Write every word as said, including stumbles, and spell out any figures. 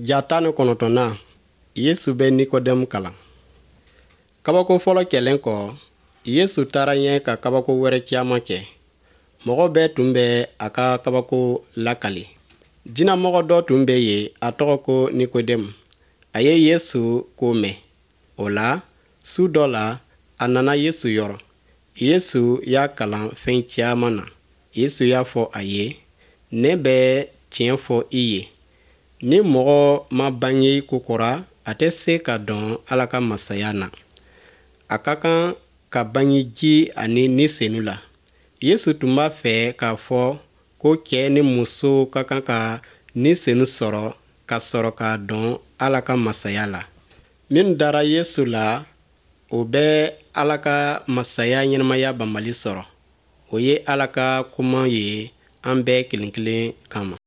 Ja tan ni kɔnɔntɔnnan Yesu bɛ Nikodɛmu kalan. Kabako fɔlɔ kɛlen kɔ, Yesu taara ɲɛ ka kabako wɛrɛ caman kɛ. Mɔgɔ bɛɛ tun bɛ a ka kabako lakali. Jinamɔgɔ dɔ tun bɛ yen, a tɔgɔ ko Nikodɛmu. A ye Yesu ko mɛn. O la, su dɔ la, a nana Yesu yɔrɔ. Yesu y'a kalan fɛn caman na. Yesu y'a fɔ a ye, ne bɛ tiɲɛ fɔ i ye. Ni mɔgɔ ma bange kokora, a tɛ se ka dɔn Ala ka masaya na. A ka kan ka bange ji ani ni senu la. Yesu tun b'a fɛ k'a fɔ ko cɛ ni muso ka kan ka ni senu sɔrɔ ka sɔrɔ k'a dɔn Ala ka masaya la. Minnu dara Yesu la, o bɛ Ala ka masaya ɲɛnamaya banbali sɔrɔ. O ye Ala ka kuma ye an bɛɛ kelen kelen kama.